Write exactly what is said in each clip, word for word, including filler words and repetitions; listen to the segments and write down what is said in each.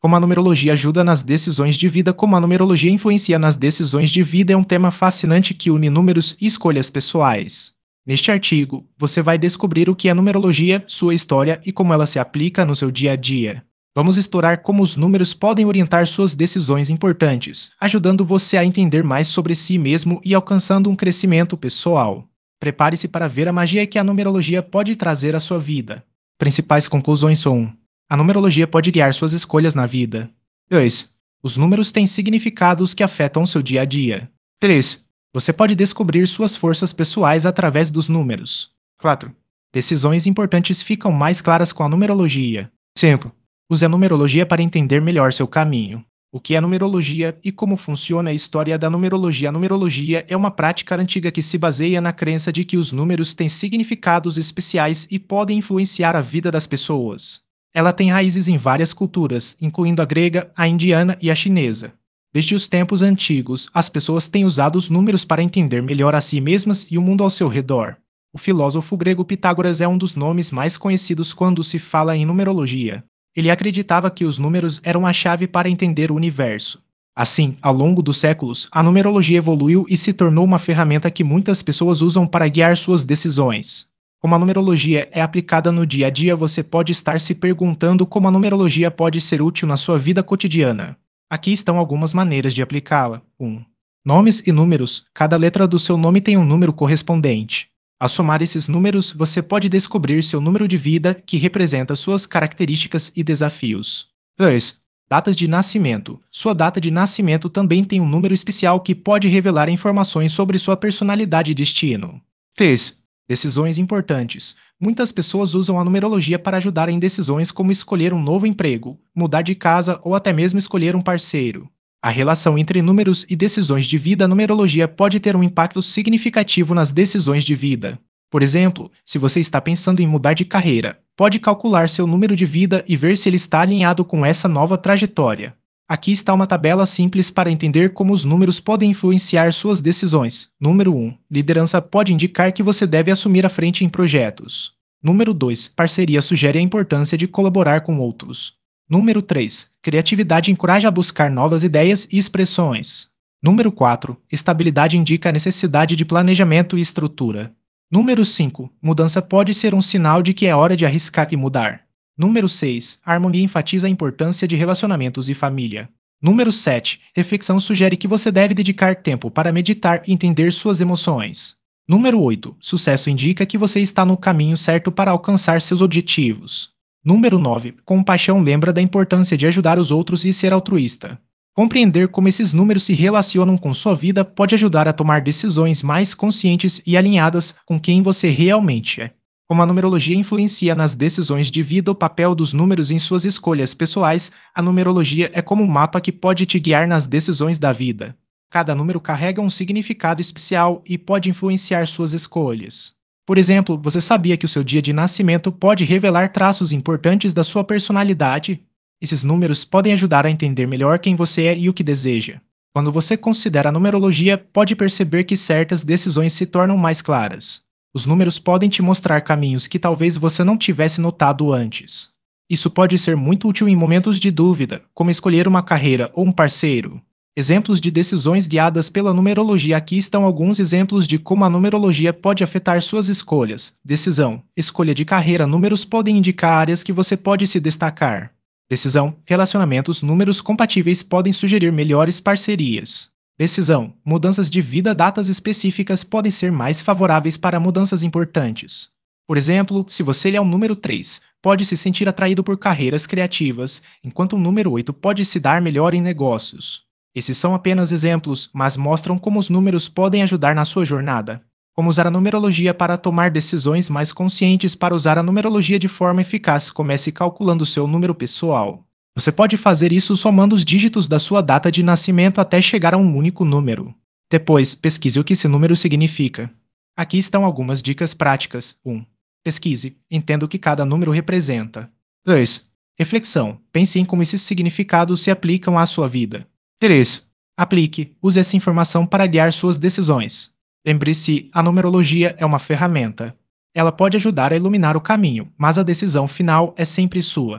Como a numerologia ajuda nas decisões de vida, como a numerologia influencia nas decisões de vida é um tema fascinante que une números e escolhas pessoais. Neste artigo, você vai descobrir o que é numerologia, sua história e como ela se aplica no seu dia a dia. Vamos explorar como os números podem orientar suas decisões importantes, ajudando você a entender mais sobre si mesmo e alcançando um crescimento pessoal. Prepare-se para ver a magia que a numerologia pode trazer à sua vida. Principais conclusões são: um. A numerologia pode guiar suas escolhas na vida. dois. Os números têm significados que afetam seu dia a dia. três. Você pode descobrir suas forças pessoais através dos números. quatro. Decisões importantes ficam mais claras com a numerologia. cinco. Use a numerologia para entender melhor seu caminho. O que é numerologia e como funciona a história da numerologia? A numerologia é uma prática antiga que se baseia na crença de que os números têm significados especiais e podem influenciar a vida das pessoas. Ela tem raízes em várias culturas, incluindo a grega, a indiana e a chinesa. Desde os tempos antigos, as pessoas têm usado os números para entender melhor a si mesmas e o mundo ao seu redor. O filósofo grego Pitágoras é um dos nomes mais conhecidos quando se fala em numerologia. Ele acreditava que os números eram a chave para entender o universo. Assim, ao longo dos séculos, a numerologia evoluiu e se tornou uma ferramenta que muitas pessoas usam para guiar suas decisões. Como a numerologia é aplicada no dia a dia, você pode estar se perguntando como a numerologia pode ser útil na sua vida cotidiana. Aqui estão algumas maneiras de aplicá-la. um. Nomes e números. Cada letra do seu nome tem um número correspondente. Ao somar esses números, você pode descobrir seu número de vida, que representa suas características e desafios. dois. Datas de nascimento. Sua data de nascimento também tem um número especial que pode revelar informações sobre sua personalidade e destino. três. Decisões importantes. Muitas pessoas usam a numerologia para ajudar em decisões como escolher um novo emprego, mudar de casa ou até mesmo escolher um parceiro. A relação entre números e decisões de vida. A numerologia pode ter um impacto significativo nas decisões de vida. Por exemplo, se você está pensando em mudar de carreira, pode calcular seu número de vida e ver se ele está alinhado com essa nova trajetória. Aqui está uma tabela simples para entender como os números podem influenciar suas decisões. Número um. Liderança pode indicar que você deve assumir a frente em projetos. Número dois. Parceria sugere a importância de colaborar com outros. Número três. Criatividade encoraja a buscar novas ideias e expressões. Número quatro. Estabilidade indica a necessidade de planejamento e estrutura. Número cinco. Mudança pode ser um sinal de que é hora de arriscar e mudar. Número seis. Harmonia enfatiza a importância de relacionamentos e família. Número sete. Reflexão sugere que você deve dedicar tempo para meditar e entender suas emoções. Número oito. Sucesso indica que você está no caminho certo para alcançar seus objetivos. Número nove. Compaixão lembra da importância de ajudar os outros e ser altruísta. Compreender como esses números se relacionam com sua vida pode ajudar a tomar decisões mais conscientes e alinhadas com quem você realmente é. Como a numerologia influencia nas decisões de vida, o papel dos números em suas escolhas pessoais. A numerologia é como um mapa que pode te guiar nas decisões da vida. Cada número carrega um significado especial e pode influenciar suas escolhas. Por exemplo, você sabia que o seu dia de nascimento pode revelar traços importantes da sua personalidade? Esses números podem ajudar a entender melhor quem você é e o que deseja. Quando você considera a numerologia, pode perceber que certas decisões se tornam mais claras. Os números podem te mostrar caminhos que talvez você não tivesse notado antes. Isso pode ser muito útil em momentos de dúvida, como escolher uma carreira ou um parceiro. Exemplos de decisões guiadas pela numerologia. Aqui estão alguns exemplos de como a numerologia pode afetar suas escolhas. Decisão. Escolha de carreira. Números podem indicar áreas que você pode se destacar. Decisão. Relacionamentos. Números compatíveis podem sugerir melhores parcerias. Decisão. Mudanças de vida. Datas específicas podem ser mais favoráveis para mudanças importantes. Por exemplo, se você é um número três, pode se sentir atraído por carreiras criativas, enquanto o número oito pode se dar melhor em negócios. Esses são apenas exemplos, mas mostram como os números podem ajudar na sua jornada. Como usar a numerologia para tomar decisões mais conscientes. Para usar a numerologia de forma eficaz, comece calculando seu número pessoal. Você pode fazer isso somando os dígitos da sua data de nascimento até chegar a um único número. Depois, pesquise o que esse número significa. Aqui estão algumas dicas práticas. um. Pesquise. Entenda o que cada número representa. dois. Reflexão. Pense em como esses significados se aplicam à sua vida. três. Aplique. Use essa informação para guiar suas decisões. Lembre-se, a numerologia é uma ferramenta. Ela pode ajudar a iluminar o caminho, mas a decisão final é sempre sua.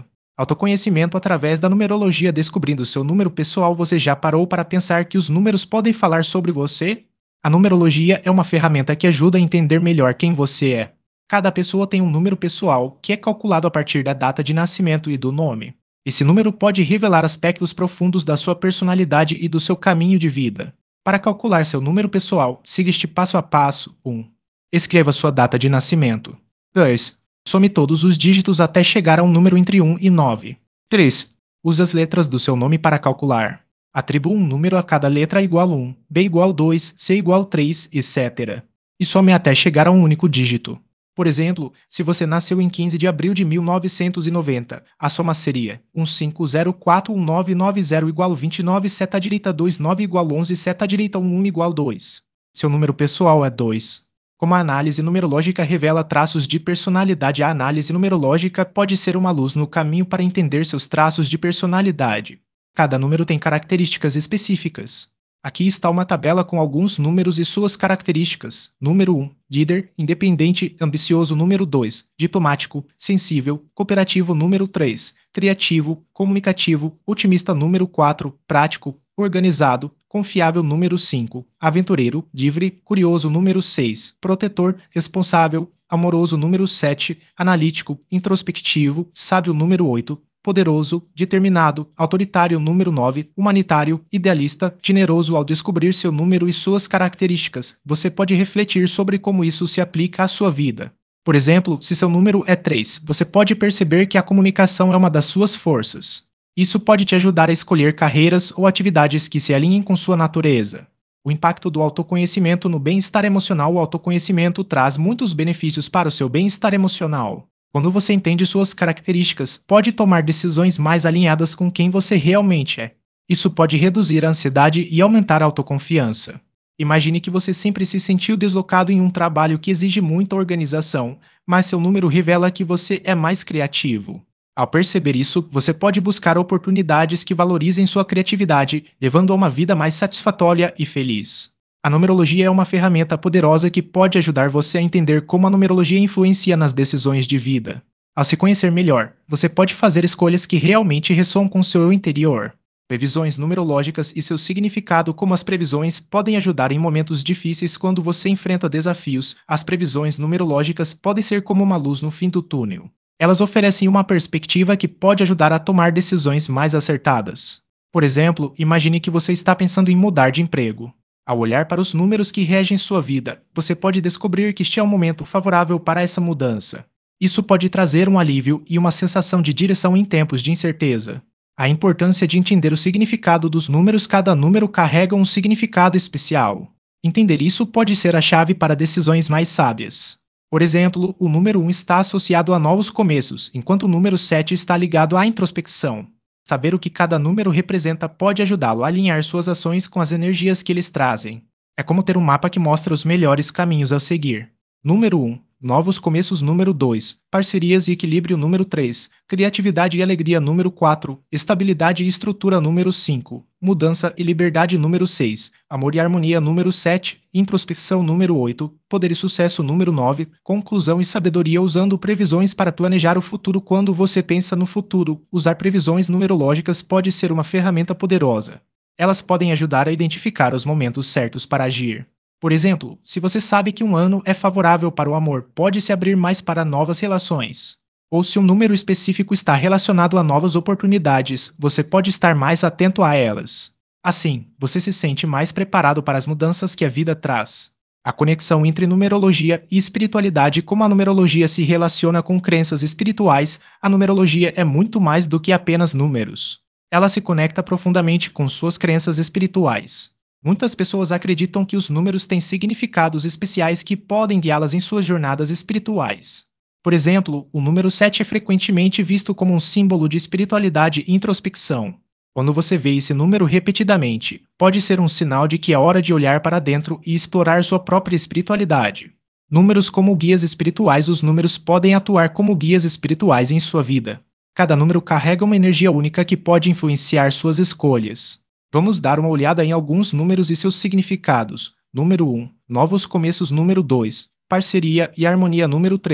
Autoconhecimento através da numerologia. Descobrindo seu número pessoal, você já parou para pensar que os números podem falar sobre você? A numerologia é uma ferramenta que ajuda a entender melhor quem você é. Cada pessoa tem um número pessoal, que é calculado a partir da data de nascimento e do nome. Esse número pode revelar aspectos profundos da sua personalidade e do seu caminho de vida. Para calcular seu número pessoal, siga este passo a passo. um. Escreva sua data de nascimento. dois. Some todos os dígitos até chegar a um número entre um e nove. três. Use as letras do seu nome para calcular. Atribua um número a cada letra igual a um, B igual a dois, C igual a três, etcétera. E some até chegar a um único dígito. Por exemplo, se você nasceu em quinze de abril de mil novecentos e noventa, a soma seria um cinco zero quatro um nove nove zero igual a vinte e nove, seta direita dois nove igual a onze, seta direita um um igual a dois. Seu número pessoal é dois. Como a análise numerológica revela traços de personalidade, a análise numerológica pode ser uma luz no caminho para entender seus traços de personalidade. Cada número tem características específicas. Aqui está uma tabela com alguns números e suas características. Número um, líder, independente, ambicioso. Número dois, diplomático, sensível, cooperativo. Número três, criativo, comunicativo, otimista. Número quatro, prático, organizado, confiável. Número cinco, aventureiro, livre, curioso. Número seis, protetor, responsável, amoroso. Número sete, analítico, introspectivo, sábio. Número oito, poderoso, determinado, autoritário. Número nove, humanitário, idealista, generoso. Ao descobrir seu número e suas características, você pode refletir sobre como isso se aplica à sua vida. Por exemplo, se seu número é três, você pode perceber que a comunicação é uma das suas forças. Isso pode te ajudar a escolher carreiras ou atividades que se alinhem com sua natureza. O impacto do autoconhecimento no bem-estar emocional. O autoconhecimento traz muitos benefícios para o seu bem-estar emocional. Quando você entende suas características, pode tomar decisões mais alinhadas com quem você realmente é. Isso pode reduzir a ansiedade e aumentar a autoconfiança. Imagine que você sempre se sentiu deslocado em um trabalho que exige muita organização, mas seu número revela que você é mais criativo. Ao perceber isso, você pode buscar oportunidades que valorizem sua criatividade, levando a uma vida mais satisfatória e feliz. A numerologia é uma ferramenta poderosa que pode ajudar você a entender como a numerologia influencia nas decisões de vida. Ao se conhecer melhor, você pode fazer escolhas que realmente ressoam com seu interior. Previsões numerológicas e seu significado. Como as previsões podem ajudar em momentos difíceis quando você enfrenta desafios, as previsões numerológicas podem ser como uma luz no fim do túnel. Elas oferecem uma perspectiva que pode ajudar a tomar decisões mais acertadas. Por exemplo, imagine que você está pensando em mudar de emprego. Ao olhar para os números que regem sua vida, você pode descobrir que este é um momento favorável para essa mudança. Isso pode trazer um alívio e uma sensação de direção em tempos de incerteza. A importância de entender o significado dos números. Cada número carrega um significado especial. Entender isso pode ser a chave para decisões mais sábias. Por exemplo, o número um está associado a novos começos, enquanto o número sete está ligado à introspecção. Saber o que cada número representa pode ajudá-lo a alinhar suas ações com as energias que eles trazem. É como ter um mapa que mostra os melhores caminhos a seguir. Número um. Novos começos. Número dois. Parcerias e equilíbrio. Número três. Criatividade e alegria. Número quatro. Estabilidade e estrutura. Número cinco. Mudança e liberdade. Número seis. Amor e harmonia. Número sete. Introspecção. Número oito. Poder e sucesso. Número nove. Conclusão e sabedoria. Usando previsões para planejar o futuro. Quando você pensa no futuro, usar previsões numerológicas pode ser uma ferramenta poderosa. Elas podem ajudar a identificar os momentos certos para agir. Por exemplo, se você sabe que um ano é favorável para o amor, pode se abrir mais para novas relações. Ou se um número específico está relacionado a novas oportunidades, você pode estar mais atento a elas. Assim, você se sente mais preparado para as mudanças que a vida traz. A conexão entre numerologia e espiritualidade. Como a numerologia se relaciona com crenças espirituais, a numerologia é muito mais do que apenas números. Ela se conecta profundamente com suas crenças espirituais. Muitas pessoas acreditam que os números têm significados especiais que podem guiá-las em suas jornadas espirituais. Por exemplo, o número sete é frequentemente visto como um símbolo de espiritualidade e introspecção. Quando você vê esse número repetidamente, pode ser um sinal de que é hora de olhar para dentro e explorar sua própria espiritualidade. Números como guias espirituais. Os números podem atuar como guias espirituais em sua vida. Cada número carrega uma energia única que pode influenciar suas escolhas. Vamos dar uma olhada em alguns números e seus significados. Número um. Novos começos. Número dois. Parceria e harmonia. Número três.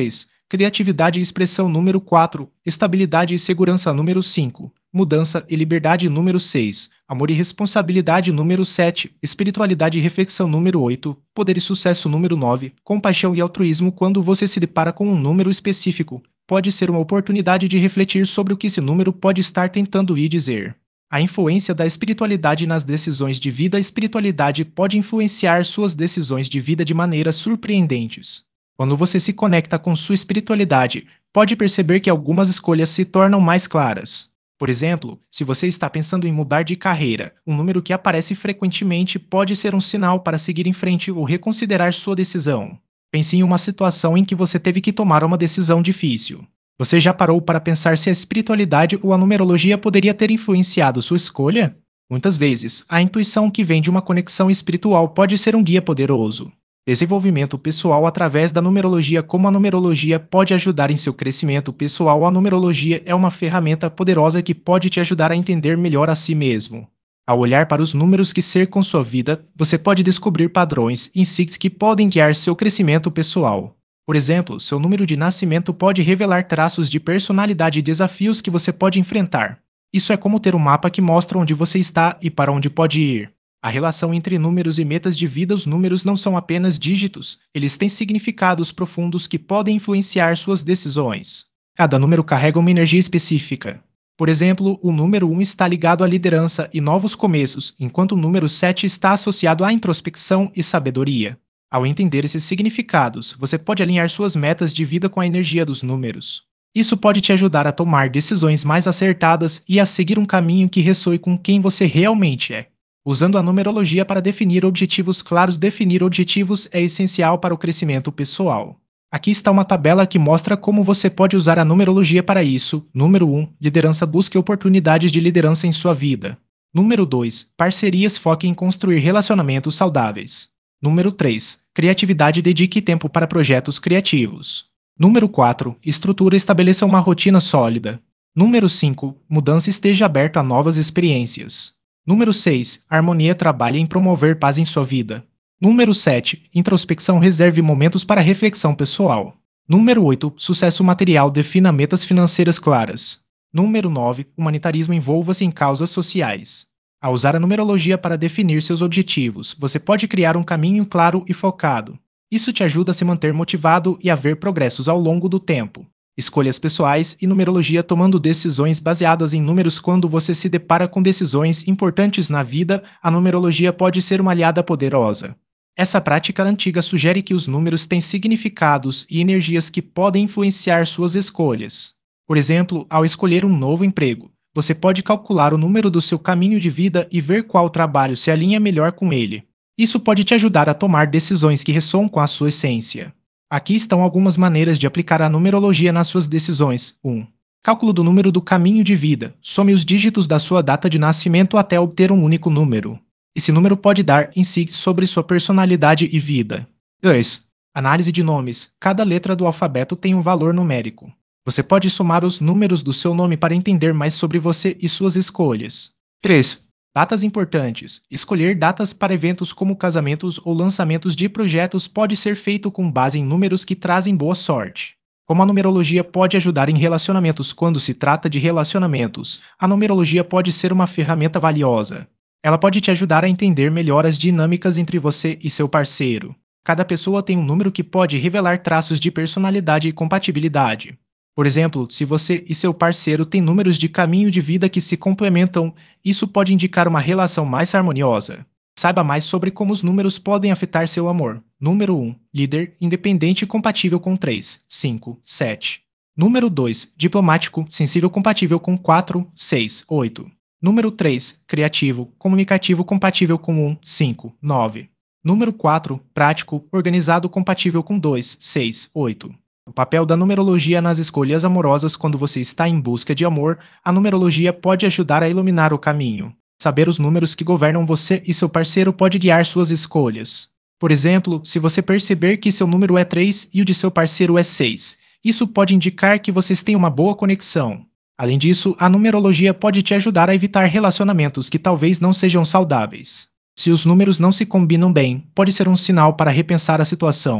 criatividade e expressão número quatro, estabilidade e segurança número cinco, mudança e liberdade número seis, amor e responsabilidade número sete, espiritualidade e reflexão número oito, poder e sucesso número nove, compaixão e altruísmo. Quando você se depara com um número específico, pode ser uma oportunidade de refletir sobre o que esse número pode estar tentando lhe dizer. A influência da espiritualidade nas decisões de vida. A espiritualidade pode influenciar suas decisões de vida de maneiras surpreendentes. Quando você se conecta com sua espiritualidade, pode perceber que algumas escolhas se tornam mais claras. Por exemplo, se você está pensando em mudar de carreira, um número que aparece frequentemente pode ser um sinal para seguir em frente ou reconsiderar sua decisão. Pense em uma situação em que você teve que tomar uma decisão difícil. Você já parou para pensar se a espiritualidade ou a numerologia poderia ter influenciado sua escolha? Muitas vezes, a intuição que vem de uma conexão espiritual pode ser um guia poderoso. Desenvolvimento pessoal através da numerologia. Como a numerologia pode ajudar em seu crescimento pessoal? A numerologia é uma ferramenta poderosa que pode te ajudar a entender melhor a si mesmo. Ao olhar para os números que cercam sua vida, você pode descobrir padrões e insights que podem guiar seu crescimento pessoal. Por exemplo, seu número de nascimento pode revelar traços de personalidade e desafios que você pode enfrentar. Isso é como ter um mapa que mostra onde você está e para onde pode ir. A relação entre números e metas de vida. Os números não são apenas dígitos, eles têm significados profundos que podem influenciar suas decisões. Cada número carrega uma energia específica. Por exemplo, o número um está ligado à liderança e novos começos, enquanto o número sete está associado à introspecção e sabedoria. Ao entender esses significados, você pode alinhar suas metas de vida com a energia dos números. Isso pode te ajudar a tomar decisões mais acertadas e a seguir um caminho que ressoe com quem você realmente é. Usando a numerologia para definir objetivos claros. Definir objetivos é essencial para o crescimento pessoal. Aqui está uma tabela que mostra como você pode usar a numerologia para isso. Número um, liderança. Busque oportunidades de liderança em sua vida. Número dois, parcerias. Foque em construir relacionamentos saudáveis. Número três, criatividade. Dedique tempo para projetos criativos. Número quatro, estrutura. Estabeleça uma rotina sólida. Número cinco, mudança. Esteja aberto a novas experiências. Número seis, harmonia. Trabalhe em promover paz em sua vida. Número sete, introspecção. Reserve momentos para reflexão pessoal. Número oito, sucesso material. Defina metas financeiras claras. Número nove, humanitarismo. Envolva-se em causas sociais. Ao usar a numerologia para definir seus objetivos, você pode criar um caminho claro e focado. Isso te ajuda a se manter motivado e a ver progressos ao longo do tempo. Escolhas pessoais e numerologia. Tomando decisões baseadas em números. Quando você se depara com decisões importantes na vida, a numerologia pode ser uma aliada poderosa. Essa prática antiga sugere que os números têm significados e energias que podem influenciar suas escolhas. Por exemplo, ao escolher um novo emprego, você pode calcular o número do seu caminho de vida e ver qual trabalho se alinha melhor com ele. Isso pode te ajudar a tomar decisões que ressoam com a sua essência. Aqui estão algumas maneiras de aplicar a numerologia nas suas decisões. um. Cálculo do número do caminho de vida. Some os dígitos da sua data de nascimento até obter um único número. Esse número pode dar insights sobre sua personalidade e vida. dois. Análise de nomes. Cada letra do alfabeto tem um valor numérico. Você pode somar os números do seu nome para entender mais sobre você e suas escolhas. três. Datas importantes. Escolher datas para eventos como casamentos ou lançamentos de projetos pode ser feito com base em números que trazem boa sorte. Como a numerologia pode ajudar em relacionamentos. Quando se trata de relacionamentos, a numerologia pode ser uma ferramenta valiosa. Ela pode te ajudar a entender melhor as dinâmicas entre você e seu parceiro. Cada pessoa tem um número que pode revelar traços de personalidade e compatibilidade. Por exemplo, se você e seu parceiro têm números de caminho de vida que se complementam, isso pode indicar uma relação mais harmoniosa. Saiba mais sobre como os números podem afetar seu amor. Número um, líder, independente e compatível com três, cinco, sete. Número dois, diplomático, sensível, compatível com quatro, seis, oito. Número três, criativo, comunicativo, compatível com um, cinco, nove. Número quatro, prático, organizado, compatível com dois, seis, oito. O papel da numerologia nas escolhas amorosas. Quando você está em busca de amor, a numerologia pode ajudar a iluminar o caminho. Saber os números que governam você e seu parceiro pode guiar suas escolhas. Por exemplo, se você perceber que seu número é três e o de seu parceiro é seis, isso pode indicar que vocês têm uma boa conexão. Além disso, a numerologia pode te ajudar a evitar relacionamentos que talvez não sejam saudáveis. Se os números não se combinam bem, pode ser um sinal para repensar a situação.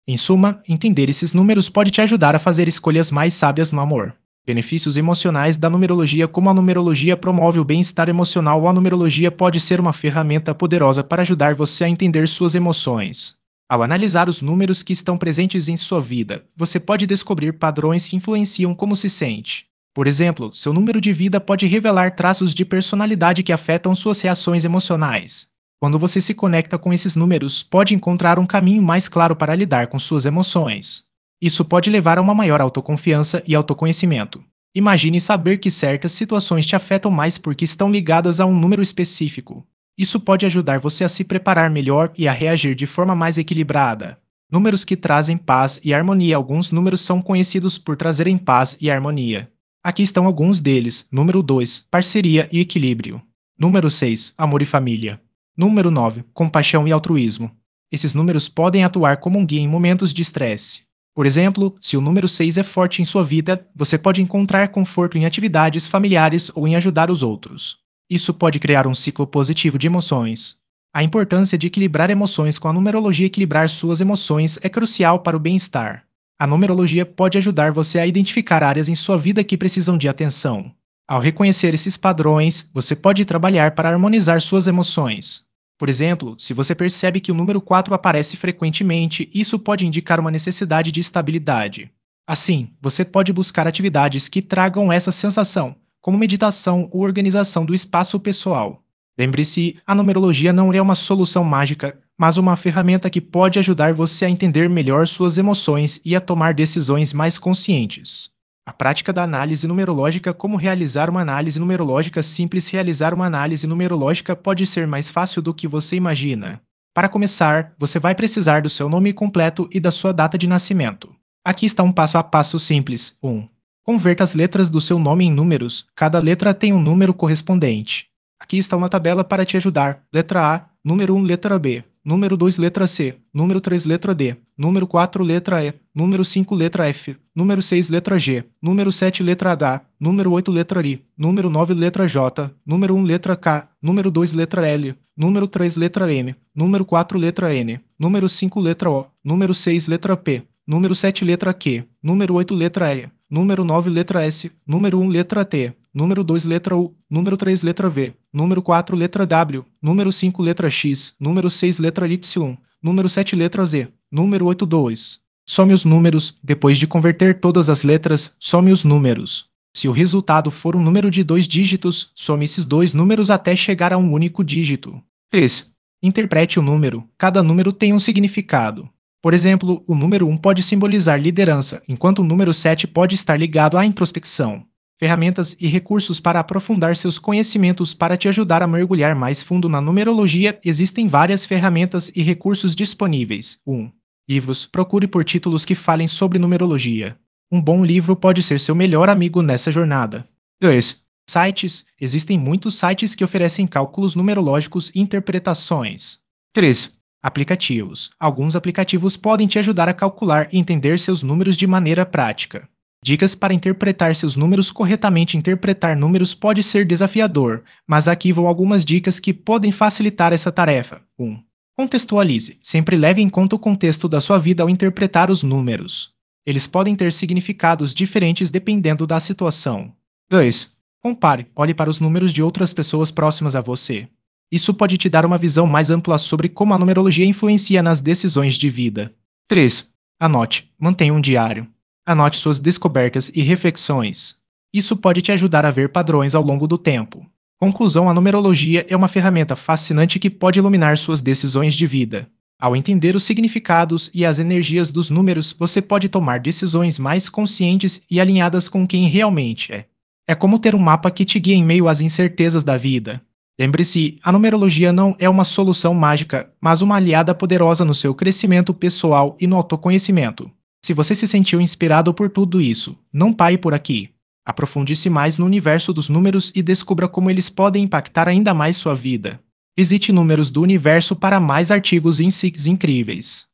Em suma, entender esses números pode te ajudar a fazer escolhas mais sábias no amor. Benefícios emocionais da numerologia. Como a numerologia promove o bem-estar emocional, a numerologia pode ser uma ferramenta poderosa para ajudar você a entender suas emoções. Ao analisar os números que estão presentes em sua vida, você pode descobrir padrões que influenciam como se sente. Por exemplo, seu número de vida pode revelar traços de personalidade que afetam suas reações emocionais. Quando você se conecta com esses números, pode encontrar um caminho mais claro para lidar com suas emoções. Isso pode levar a uma maior autoconfiança e autoconhecimento. Imagine saber que certas situações te afetam mais porque estão ligadas a um número específico. Isso pode ajudar você a se preparar melhor e a reagir de forma mais equilibrada. Números que trazem paz e harmonia. Alguns números são conhecidos por trazerem paz e harmonia. Aqui estão alguns deles. Número dois, parceria e equilíbrio. Número seis, amor e família. Número nove, compaixão e altruísmo. Esses números podem atuar como um guia em momentos de estresse. Por exemplo, se o número seis é forte em sua vida, você pode encontrar conforto em atividades familiares ou em ajudar os outros. Isso pode criar um ciclo positivo de emoções. A importância de equilibrar emoções. Com a numerologia, equilibrar suas emoções é crucial para o bem-estar. A numerologia pode ajudar você a identificar áreas em sua vida que precisam de atenção. Ao reconhecer esses padrões, você pode trabalhar para harmonizar suas emoções. Por exemplo, se você percebe que o número quatro aparece frequentemente, isso pode indicar uma necessidade de estabilidade. Assim, você pode buscar atividades que tragam essa sensação, como meditação ou organização do espaço pessoal. Lembre-se, a numerologia não é uma solução mágica, mas uma ferramenta que pode ajudar você a entender melhor suas emoções e a tomar decisões mais conscientes. A prática da análise numerológica. Como realizar uma análise numerológica simples? Realizar uma análise numerológica pode ser mais fácil do que você imagina. Para começar, você vai precisar do seu nome completo e da sua data de nascimento. Aqui está um passo a passo simples. um. Converta as letras do seu nome em números. Cada letra tem um número correspondente. Aqui está uma tabela para te ajudar. Letra A, número um, letra B. Número dois, letra C. Número três, letra D. Número quatro, letra E. Número cinco, letra F. Número seis, letra G. Número sete, letra H. Número oito, letra I. Número nove, letra J. Número um, letra K. Número dois, letra L. Número três, letra M. Número quatro, letra N. Número cinco, letra O. Número seis, letra P. Número sete, letra Q. Número oito, letra E. Número nove, letra S. Número um, letra T. Número dois, letra U. Número três, letra V. Número quatro, letra W. Número cinco, letra X. Número seis, letra Y. Número sete, letra Z. Número oito, dois. Some os números. Depois de converter todas as letras, some os números. Se o resultado for um número de dois dígitos, some esses dois números até chegar a um único dígito. três. Interprete o número. Cada número tem um significado. Por exemplo, o número um pode simbolizar liderança, enquanto o número sete pode estar ligado à introspecção. Ferramentas e recursos para aprofundar seus conhecimentos. Para te ajudar a mergulhar mais fundo na numerologia, existem várias ferramentas e recursos disponíveis. um. Livros. Procure por títulos que falem sobre numerologia. Um bom livro pode ser seu melhor amigo nessa jornada. dois. Sites. Existem muitos sites que oferecem cálculos numerológicos e interpretações. três. Aplicativos. Alguns aplicativos podem te ajudar a calcular e entender seus números de maneira prática. Dicas para interpretar seus números corretamente. Interpretar números pode ser desafiador, mas aqui vão algumas dicas que podem facilitar essa tarefa. um. Contextualize. Sempre leve em conta o contexto da sua vida ao interpretar os números. Eles podem ter significados diferentes dependendo da situação. dois. Compare. Olhe para os números de outras pessoas próximas a você. Isso pode te dar uma visão mais ampla sobre como a numerologia influencia nas decisões de vida. três. Anote. Mantenha um diário. Anote suas descobertas e reflexões. Isso pode te ajudar a ver padrões ao longo do tempo. Conclusão: a numerologia é uma ferramenta fascinante que pode iluminar suas decisões de vida. Ao entender os significados e as energias dos números, você pode tomar decisões mais conscientes e alinhadas com quem realmente é. É como ter um mapa que te guia em meio às incertezas da vida. Lembre-se, a numerologia não é uma solução mágica, mas uma aliada poderosa no seu crescimento pessoal e no autoconhecimento. Se você se sentiu inspirado por tudo isso, não pare por aqui. Aprofunde-se mais no universo dos números e descubra como eles podem impactar ainda mais sua vida. Visite Números do Universo para mais artigos e insights incríveis.